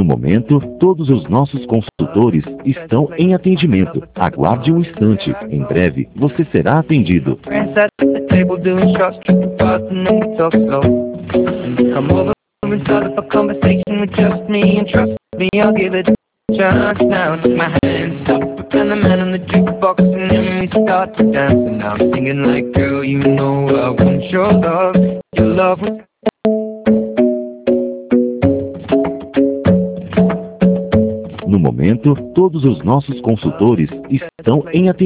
momento, todos os nossos consultores estão em atendimento. Aguarde um instante. Em breve, você será atendido. Friends at the table doing shots, tripping fast, and then we talk slow. And you come over and start up a conversation with just me, and trust me, I'll give it a chance. Now take my hand, stop, and the man on the jukebox, and then we start to dance. And now I'm singing like, girl, you know I want your love. Your love was No momento, todos os nossos consultores estão em atendimento.